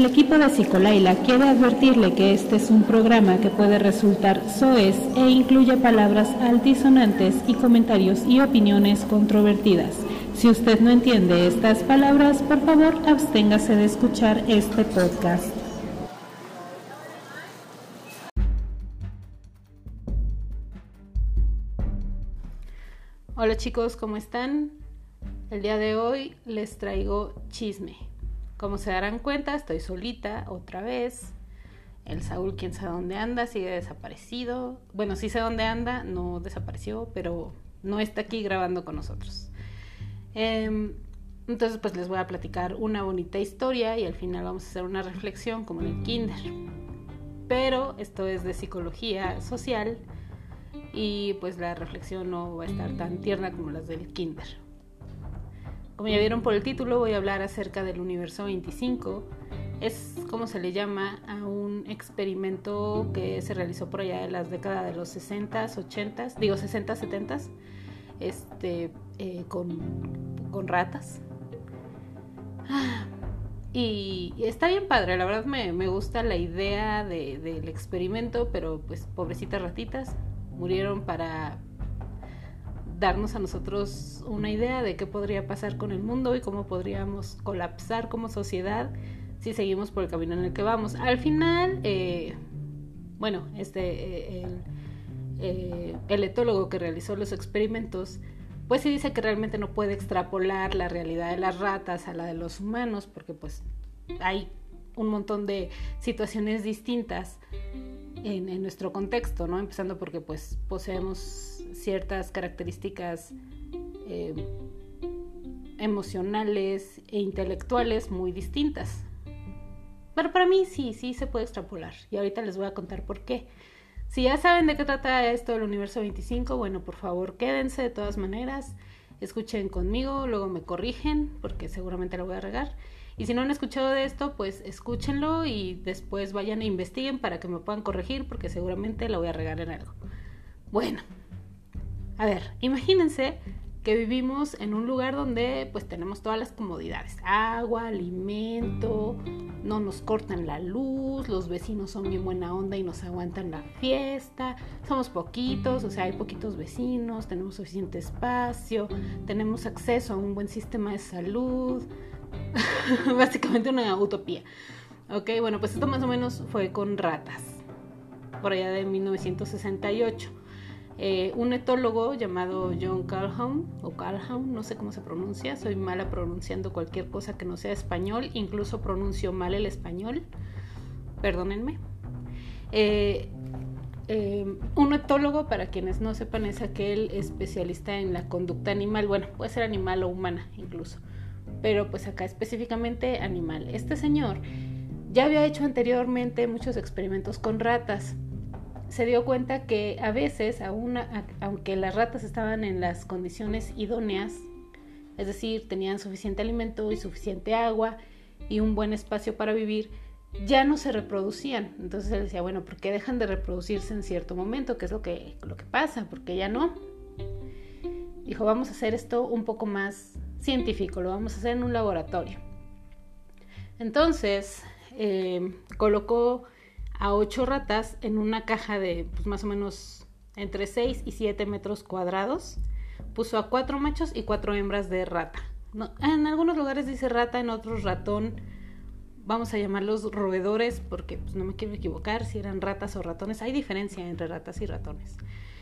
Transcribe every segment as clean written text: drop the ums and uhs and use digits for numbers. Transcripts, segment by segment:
El equipo de Psicolaila quiere advertirle que este es un programa que puede resultar soez e incluye palabras altisonantes y comentarios y opiniones controvertidas. Si usted no entiende estas palabras, por favor, absténgase de escuchar este podcast. Hola chicos, ¿cómo están? El día de hoy les traigo chisme. Como se darán cuenta, estoy solita otra vez. El Saúl, quién sabe dónde anda, sigue desaparecido. Bueno, sí sé dónde anda, no desapareció, pero no está aquí grabando con nosotros. Entonces pues les voy a platicar una bonita historia y al final vamos a hacer una reflexión como en el kinder. Pero esto es de psicología social y pues la reflexión no va a estar tan tierna como las del kinder. Como ya vieron por el título, voy a hablar acerca del universo 25. Es como se le llama a un experimento que se realizó por allá en las décadas de los 60s, 80s, 60s, 70s, con ratas. Y está bien padre, la verdad me gusta la idea del experimento, pero pues pobrecitas ratitas murieron para darnos a nosotros una idea de qué podría pasar con el mundo y cómo podríamos colapsar como sociedad si seguimos por el camino en el que vamos. Al final, el etólogo que realizó los experimentos, pues sí dice que realmente no puede extrapolar la realidad de las ratas a la de los humanos, porque pues hay un montón de situaciones distintas en nuestro contexto, ¿no? Empezando porque pues poseemos ciertas características emocionales e intelectuales muy distintas. Pero para mí sí se puede extrapolar y ahorita les voy a contar por qué. Si ya saben de qué trata esto del universo 25, bueno, por favor quédense de todas maneras, escuchen conmigo, luego me corrigen porque seguramente lo voy a regar. Y si no han escuchado de esto, pues escúchenlo y después vayan e investiguen para que me puedan corregir porque seguramente la voy a regar en algo. Bueno, a ver, imagínense que vivimos en un lugar donde pues tenemos todas las comodidades, agua, alimento, no nos cortan la luz, los vecinos son bien buena onda y nos aguantan la fiesta, somos poquitos, o sea, hay poquitos vecinos, tenemos suficiente espacio, tenemos acceso a un buen sistema de salud, básicamente una utopía. Ok, bueno, pues esto más o menos fue con ratas, por allá de 1968. Un etólogo llamado John Calhoun, no sé cómo se pronuncia, soy mala pronunciando cualquier cosa que no sea español, incluso pronuncio mal el español, perdónenme. Un etólogo, para quienes no sepan, es aquel especialista en la conducta animal, bueno, puede ser animal o humana incluso, pero pues acá específicamente animal. Este señor ya había hecho anteriormente muchos experimentos con ratas. Se dio cuenta que a veces, aunque las ratas estaban en las condiciones idóneas, es decir, tenían suficiente alimento y suficiente agua y un buen espacio para vivir, ya no se reproducían. Entonces él decía, bueno, ¿por qué dejan de reproducirse en cierto momento? ¿Qué es lo que pasa? ¿Por qué ya no? Dijo, vamos a hacer esto un poco más científico, lo vamos a hacer en un laboratorio. Entonces colocó a 8 ratas en una caja de pues, más o menos entre 6 y 7 metros cuadrados. Puso a 4 machos y 4 hembras de rata. No, en algunos lugares dice rata, en otros ratón. Vamos a llamarlos roedores porque pues, no me quiero equivocar si eran ratas o ratones. Hay diferencia entre ratas y ratones.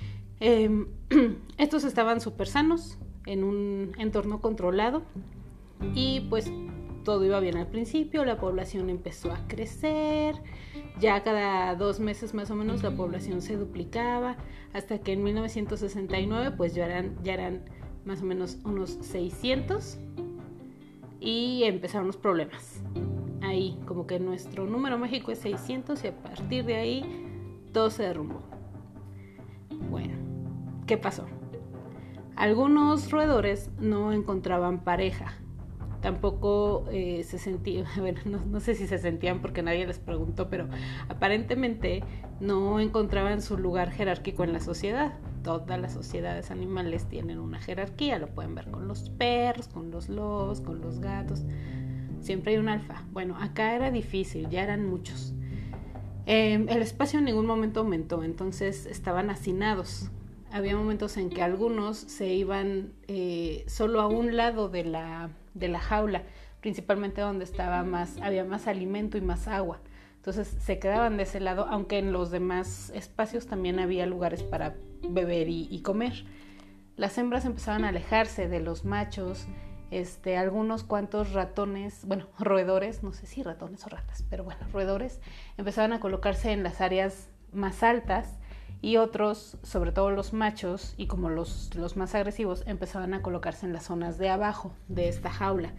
Estos estaban súper sanos en un entorno controlado y pues todo iba bien al principio, la población empezó a crecer, ya cada 2 meses más o menos la población se duplicaba, hasta que en 1969 pues ya eran más o menos unos 600 y empezaron los problemas. Ahí, como que nuestro número mágico es 600 y a partir de ahí todo se derrumbó. Bueno, ¿qué pasó? Algunos roedores no encontraban pareja. Tampoco se sentían, bueno, no sé si se sentían porque nadie les preguntó, pero aparentemente no encontraban su lugar jerárquico en la sociedad. Todas las sociedades animales tienen una jerarquía, lo pueden ver con los perros, con los lobos, con los gatos. siempre hay un alfa. Bueno, acá era difícil, ya eran muchos. El espacio en ningún momento aumentó, entonces estaban hacinados. Había momentos en que algunos se iban solo a un lado de la jaula, principalmente donde había más alimento y más agua. Entonces se quedaban de ese lado, aunque en los demás espacios también había lugares para beber y comer. Las hembras empezaban a alejarse de los machos. Algunos cuantos ratones, bueno, roedores, no sé si ratones o ratas, pero bueno, roedores, empezaban a colocarse en las áreas más altas, y otros, sobre todo los machos y como los más agresivos, empezaban a colocarse en las zonas de abajo de esta jaula.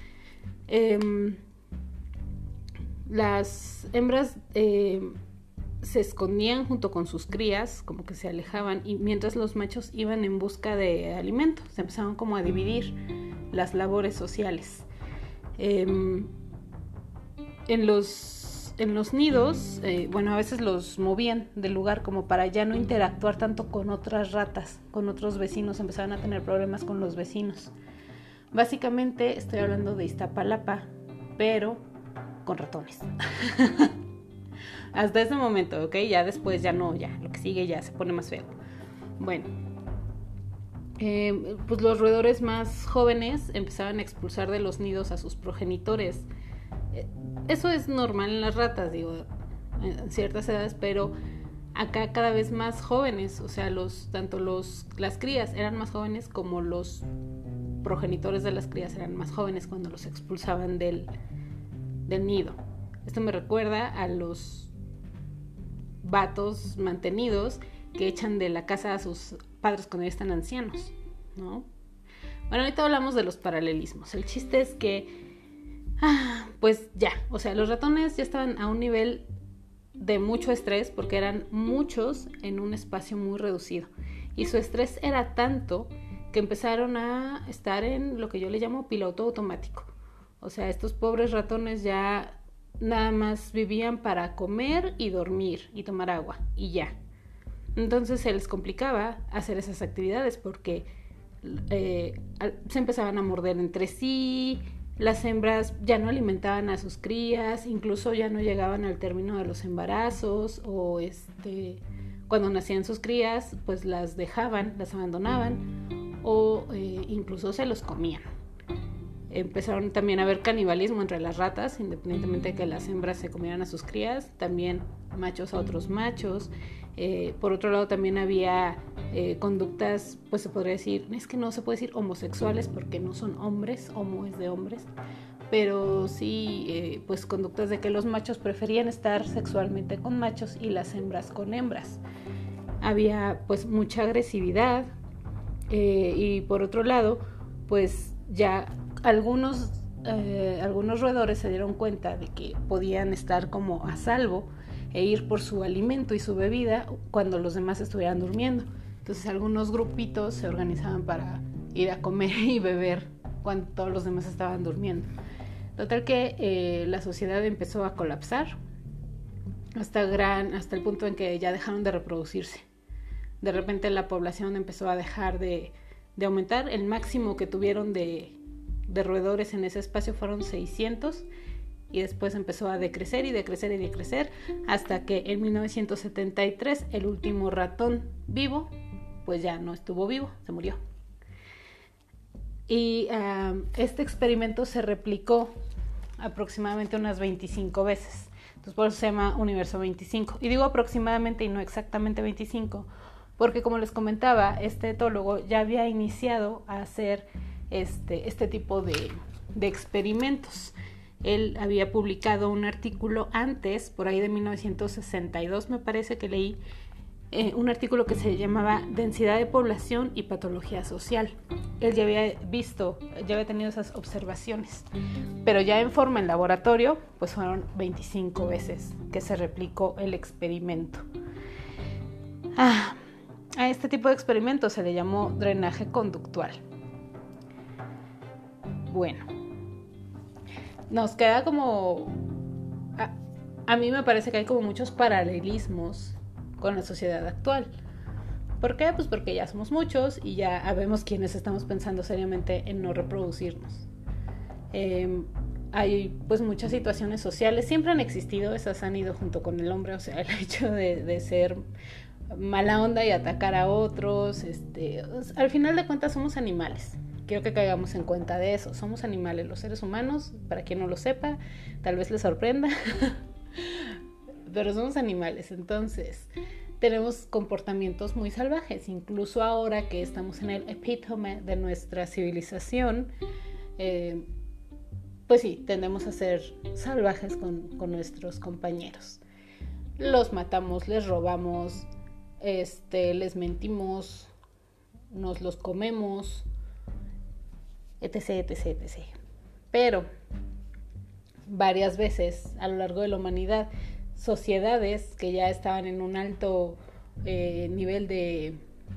Las hembras se escondían junto con sus crías, como que se alejaban, y mientras los machos iban en busca de alimento, se empezaban como a dividir las labores sociales. En los nidos, a veces los movían del lugar como para ya no interactuar tanto con otras ratas, con otros vecinos, empezaban a tener problemas con los vecinos. Básicamente estoy hablando de Iztapalapa, pero con ratones. Hasta ese momento, ¿ok? Ya después ya no, ya lo que sigue ya se pone más feo. Bueno, pues los roedores más jóvenes empezaban a expulsar de los nidos a sus progenitores. Eso es normal en las ratas, digo, en ciertas edades, pero acá cada vez más jóvenes, o sea, tanto las crías eran más jóvenes como los progenitores de las crías eran más jóvenes cuando los expulsaban del nido. Esto me recuerda a los vatos mantenidos que echan de la casa a sus padres cuando ya están ancianos, ¿no? Bueno, ahorita hablamos de los paralelismos. El chiste es que, pues ya, o sea, los ratones ya estaban a un nivel de mucho estrés porque eran muchos en un espacio muy reducido. Y su estrés era tanto que empezaron a estar en lo que yo le llamo piloto automático. O sea, estos pobres ratones ya nada más vivían para comer y dormir y tomar agua y ya. Entonces se les complicaba hacer esas actividades porque se empezaban a morder entre sí, las hembras ya no alimentaban a sus crías, incluso ya no llegaban al término de los embarazos, o cuando nacían sus crías pues las dejaban, las abandonaban, o incluso se los comían. Empezaron también a haber canibalismo entre las ratas, independientemente de que las hembras se comieran a sus crías, también machos a otros machos. Por otro lado también había conductas, pues se podría decir, es que no se puede decir homosexuales porque no son hombres, homo es de hombres, pero sí pues conductas de que los machos preferían estar sexualmente con machos y las hembras con hembras. Había pues mucha agresividad y por otro lado pues ya algunos roedores se dieron cuenta de que podían estar como a salvo e ir por su alimento y su bebida cuando los demás estuvieran durmiendo. Entonces algunos grupitos se organizaban para ir a comer y beber cuando todos los demás estaban durmiendo. Total que la sociedad empezó a colapsar hasta el punto en que ya dejaron de reproducirse. De repente la población empezó a dejar de aumentar. El máximo que tuvieron de roedores en ese espacio fueron 600 y después empezó a decrecer y decrecer y decrecer hasta que en 1973 el último ratón vivo pues ya no estuvo vivo, se murió. Y este experimento se replicó aproximadamente unas 25 veces. Entonces por eso se llama Universo 25. Y digo aproximadamente y no exactamente 25 porque, como les comentaba, este etólogo ya había iniciado a hacer este tipo de experimentos. Él había publicado un artículo antes, por ahí de 1962 me parece que leí, un artículo que se llamaba Densidad de población y patología social. Él ya había tenido esas observaciones, pero ya en forma en laboratorio, pues fueron 25 veces que se replicó el experimento. A este tipo de experimento se le llamó drenaje conductual. Bueno, nos queda como... A mí me parece que hay como muchos paralelismos con la sociedad actual. ¿Por qué? Pues porque ya somos muchos y ya habemos quienes estamos pensando seriamente en no reproducirnos. hay pues muchas situaciones sociales, siempre han existido, esas han ido junto con el hombre, o sea, el hecho de ser mala onda y atacar a otros, al final de cuentas somos animales. Quiero que caigamos en cuenta de eso, somos animales, los seres humanos, para quien no lo sepa, tal vez les sorprenda, pero somos animales, entonces tenemos comportamientos muy salvajes, incluso ahora que estamos en el epítome de nuestra civilización, pues sí, tendemos a ser salvajes con nuestros compañeros. Los matamos, les robamos, les mentimos, nos los comemos, etc, etc, etc. Pero varias veces a lo largo de la humanidad, sociedades que ya estaban en un alto nivel de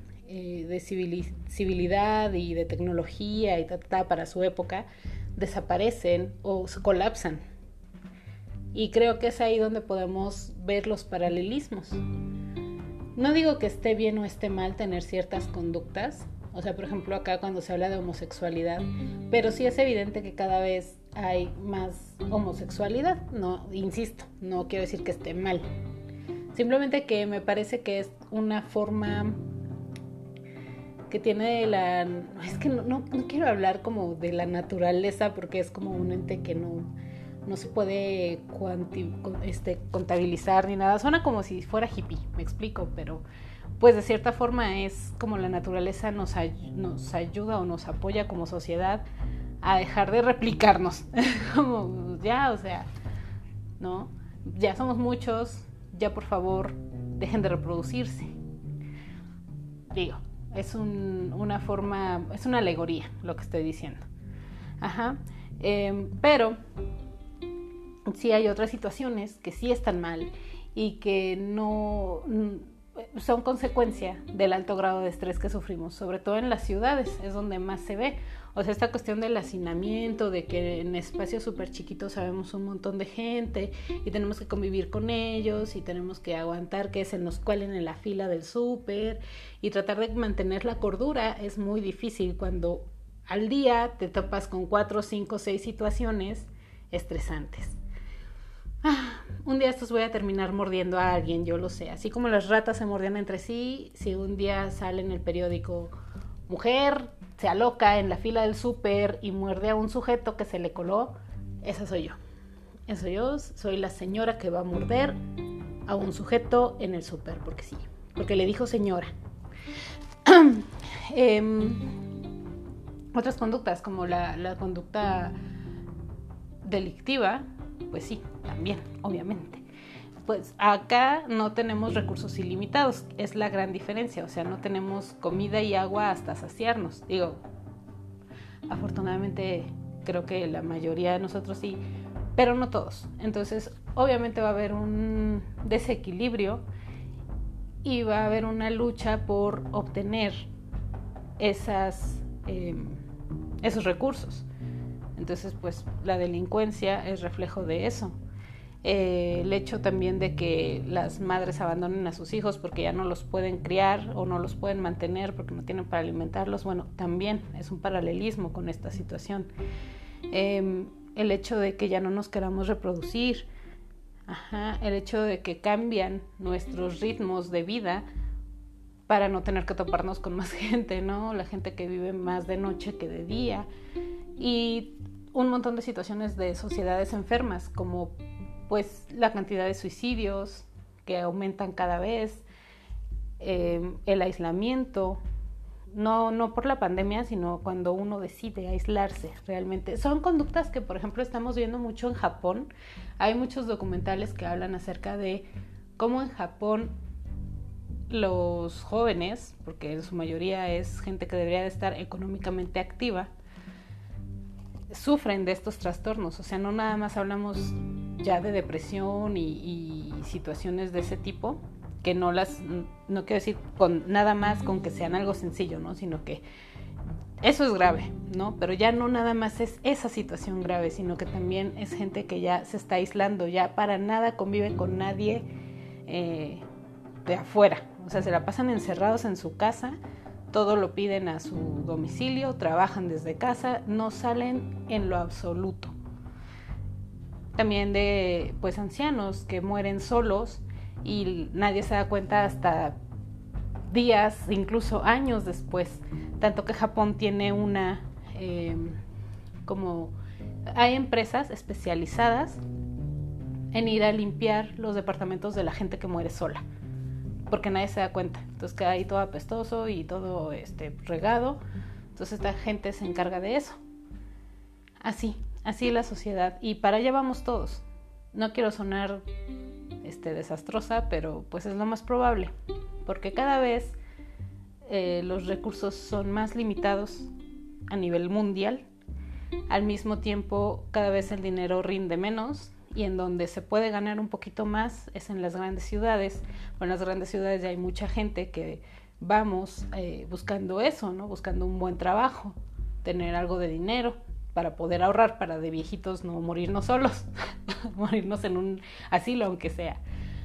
civilidad y de tecnología y para su época, desaparecen o se colapsan. Y creo que es ahí donde podemos ver los paralelismos. No digo que esté bien o esté mal tener ciertas conductas, o sea, por ejemplo acá cuando se habla de homosexualidad, pero sí es evidente que cada vez hay más homosexualidad, no, insisto, no quiero decir que esté mal, simplemente que me parece que es una forma que tiene es que no quiero hablar como de la naturaleza porque es como un ente que no se puede contabilizar ni nada, suena como si fuera hippie, me explico, pero pues de cierta forma es como la naturaleza nos ayuda o nos apoya como sociedad a dejar de replicarnos, como ya, o sea, ¿no? Ya somos muchos, ya por favor dejen de reproducirse. Digo, es una forma, es una alegoría lo que estoy diciendo. Ajá, pero sí hay otras situaciones que sí están mal y que no son consecuencia del alto grado de estrés que sufrimos, sobre todo en las ciudades, es donde más se ve. O sea, esta cuestión del hacinamiento, de que en espacios súper chiquitos sabemos un montón de gente y tenemos que convivir con ellos y tenemos que aguantar que se nos cuelen en la fila del súper y tratar de mantener la cordura es muy difícil cuando al día te topas con 4, 5, 6 situaciones estresantes. Un día estos voy a terminar mordiendo a alguien, yo lo sé. Así como las ratas se mordían entre sí, si un día sale en el periódico, mujer se aloca en la fila del súper y muerde a un sujeto que se le coló, esa soy yo. Esa yo, soy la señora que va a morder a un sujeto en el súper, porque sí, porque le dijo señora. Otras conductas, como la conducta delictiva, pues sí, también, obviamente. Pues acá no tenemos recursos ilimitados, es la gran diferencia, o sea, no tenemos comida y agua hasta saciarnos. Digo, afortunadamente creo que la mayoría de nosotros sí, pero no todos. Entonces, obviamente va a haber un desequilibrio y va a haber una lucha por obtener esos recursos. Entonces, pues la delincuencia es reflejo de eso. El hecho también de que las madres abandonen a sus hijos porque ya no los pueden criar o no los pueden mantener porque no tienen para alimentarlos, bueno, también es un paralelismo con esta situación. El hecho de que ya no nos queramos reproducir, el hecho de que cambian nuestros ritmos de vida para no tener que toparnos con más gente, ¿no? La gente que vive más de noche que de día y un montón de situaciones de sociedades enfermas como pues la cantidad de suicidios que aumentan cada vez, el aislamiento, no por la pandemia, sino cuando uno decide aislarse realmente. Son conductas que, por ejemplo, estamos viendo mucho en Japón. Hay muchos documentales que hablan acerca de cómo en Japón los jóvenes, porque en su mayoría es gente que debería de estar económicamente activa, sufren de estos trastornos. O sea, no nada más hablamos ya de depresión y situaciones de ese tipo, que no quiero decir con nada más con que sean algo sencillo, ¿no? Sino que eso es grave, ¿no? Pero ya no nada más es esa situación grave, sino que también es gente que ya se está aislando, ya para nada convive con nadie de afuera. O sea, se la pasan encerrados en su casa, todo lo piden a su domicilio, trabajan desde casa, no salen en lo absoluto. también de pues ancianos que mueren solos y nadie se da cuenta hasta días, incluso años después, tanto que Japón tiene hay empresas especializadas en ir a limpiar los departamentos de la gente que muere sola, porque nadie se da cuenta, entonces queda ahí todo apestoso y todo regado, entonces esta gente se encarga de eso. Así es la sociedad y para allá vamos todos. No quiero sonar desastrosa, pero pues es lo más probable, porque cada vez los recursos son más limitados a nivel mundial. Al mismo tiempo, cada vez el dinero rinde menos y en donde se puede ganar un poquito más es en las grandes ciudades. En las grandes ciudades ya hay mucha gente que vamos buscando eso, ¿no? Buscando un buen trabajo, tener algo de dinero para poder ahorrar, para de viejitos no morirnos solos, morirnos en un asilo aunque sea.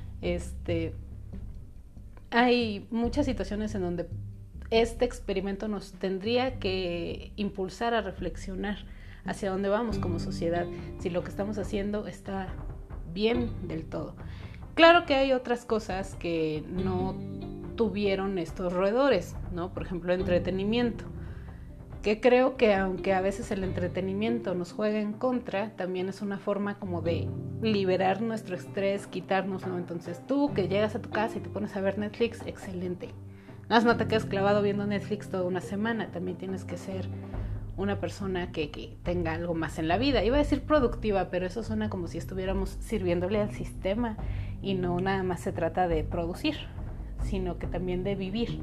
Hay muchas situaciones en donde este experimento nos tendría que impulsar a reflexionar hacia dónde vamos como sociedad, si lo que estamos haciendo está bien del todo. Claro que hay otras cosas que no tuvieron estos roedores, ¿no? Por ejemplo, entretenimiento, que creo que aunque a veces el entretenimiento nos juega en contra, también es una forma como de liberar nuestro estrés, quitárnoslo. Entonces tú que llegas a tu casa y te pones a ver Netflix, excelente. No te quedes clavado viendo Netflix toda una semana, también tienes que ser una persona que tenga algo más en la vida. Iba a decir productiva, pero eso suena como si estuviéramos sirviéndole al sistema y no nada más se trata de producir, sino que también de vivir.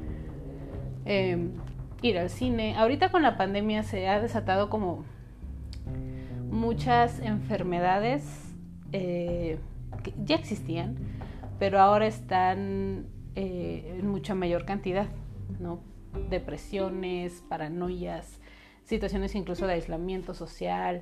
Ir al cine. Ahorita con la pandemia se ha desatado como muchas enfermedades que ya existían, pero ahora están en mucha mayor cantidad, ¿no? Depresiones, paranoias, situaciones incluso de aislamiento social,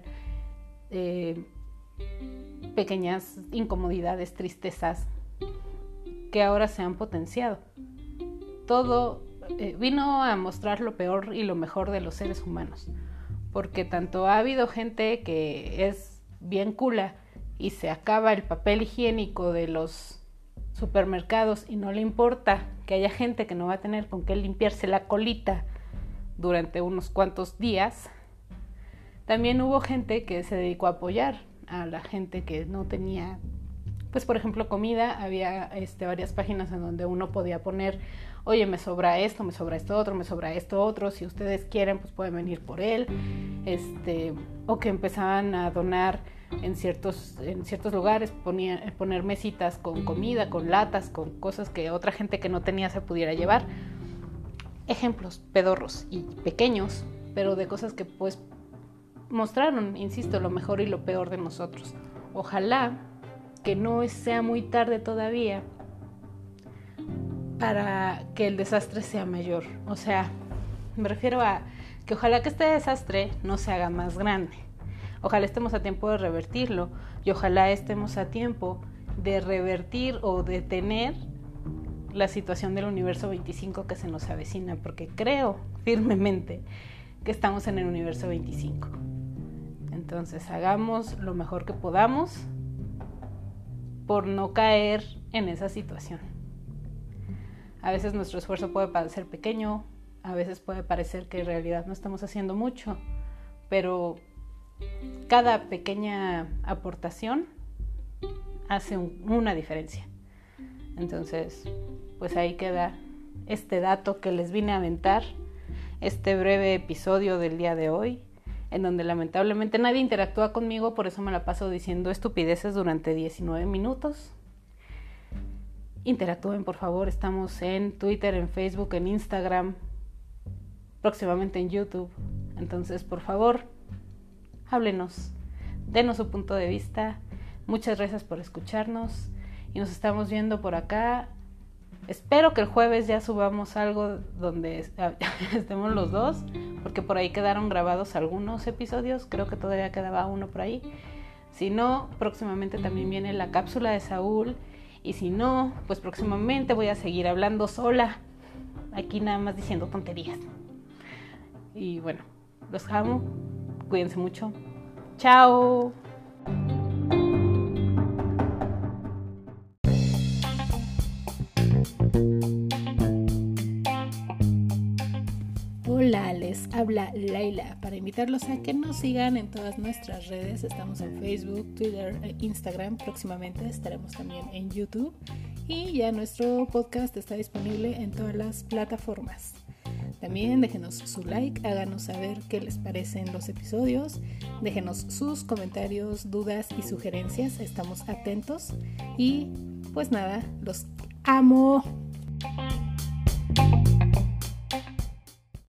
pequeñas incomodidades, tristezas que ahora se han potenciado. Todo vino a mostrar lo peor y lo mejor de los seres humanos, porque tanto ha habido gente que es bien cula y se acaba el papel higiénico de los supermercados y no le importa que haya gente que no va a tener con qué limpiarse la colita durante unos cuantos días. También hubo gente que se dedicó a apoyar a la gente que no tenía, pues por ejemplo comida. Había varias páginas en donde uno podía poner, oye, me sobra esto otro, me sobra esto otro, si ustedes quieren pues pueden venir por él, o que empezaban a donar en ciertos lugares, poner mesitas con comida, con latas, con cosas que otra gente que no tenía se pudiera llevar. Ejemplos pedorros y pequeños, pero de cosas que pues mostraron, insisto, lo mejor y lo peor de nosotros. Ojalá que no sea muy tarde todavía para que el desastre sea mayor. O sea, me refiero a que ojalá que este desastre no se haga más grande. Ojalá estemos a tiempo de revertirlo y ojalá estemos a tiempo de revertir o detener la situación del universo 25 que se nos avecina, porque creo firmemente que estamos en el universo 25. Entonces hagamos lo mejor que podamos por no caer en esa situación. A veces nuestro esfuerzo puede parecer pequeño, a veces puede parecer que en realidad no estamos haciendo mucho, pero cada pequeña aportación hace una diferencia. Entonces, pues ahí queda este dato que les vine a aventar, este breve episodio del día de hoy, en donde lamentablemente nadie interactúa conmigo, por eso me la paso diciendo estupideces durante 19 minutos. Interactúen, por favor, estamos en Twitter, en Facebook, en Instagram, próximamente en YouTube. Entonces, por favor, háblenos, denos su punto de vista. Muchas gracias por escucharnos y nos estamos viendo por acá. Espero que el jueves ya subamos algo donde estemos los dos, porque por ahí quedaron grabados algunos episodios, creo que todavía quedaba uno por ahí. Si no, próximamente también viene la cápsula de Saúl, y si no, pues próximamente voy a seguir hablando sola, aquí nada más diciendo tonterías. Y bueno, los amo, cuídense mucho. ¡Chao! Les habla Laila para invitarlos a que nos sigan en todas nuestras redes. Estamos en Facebook, Twitter e Instagram. Próximamente estaremos también en YouTube y ya nuestro podcast está disponible en todas las plataformas. También déjenos su like, háganos saber qué les parecen los episodios, déjenos sus comentarios, dudas y sugerencias, estamos atentos y pues nada, los amo.